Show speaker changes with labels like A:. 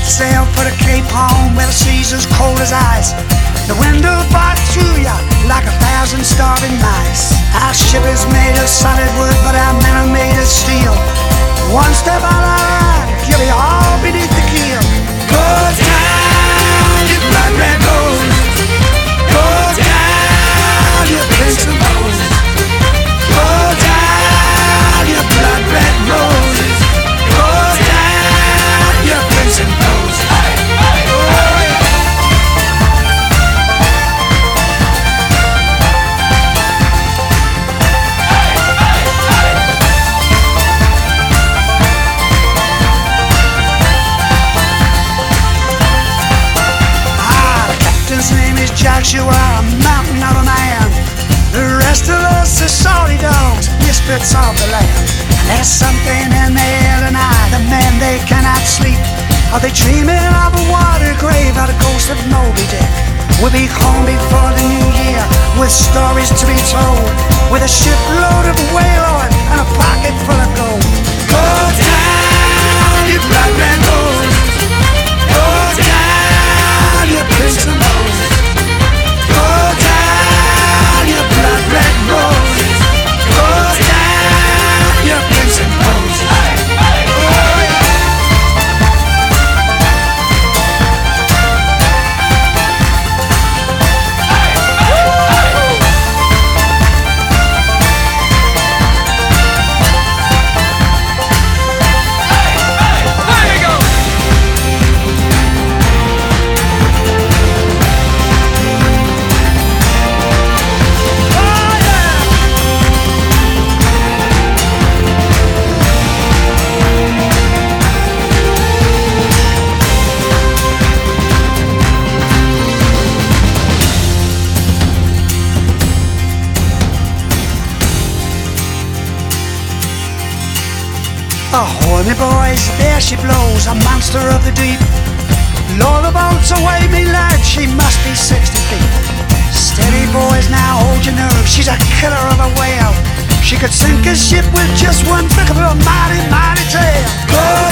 A: sail for the Cape Horn where the sea's as cold as ice. The wind will bite through ya like 1,000 starving mice. Our ship is made of solid wood, but our men are made of steel. One step out of line, you'll be all beneath the keel. Go down, you blood red rose. Go down, you prince of roses. Go down, you blood red roses. Go down, you prince of roses. His name is Joshua, a mountain of a man. The rest of us are salty dogs, misfits of the land. And there's something in the air tonight, the men they cannot sleep. Are they dreaming of a water grave or the ghost of Moby Dick? We'll be home before the new year, with stories to be told, with a shipload of whale oil and a pocket full of gold. Go down, you blood red rose. Go down, you prince of roses. Go down, you blood red roses. Go down, you prince of roses. Ahoy, me boys, there she blows, a monster of the deep. Lower the boats away, me lad, she must be 60 feet. Steady, boys, now hold your nerve, she's a killer of a whale. She could sink a ship with just one flick of her mighty, mighty tail. Go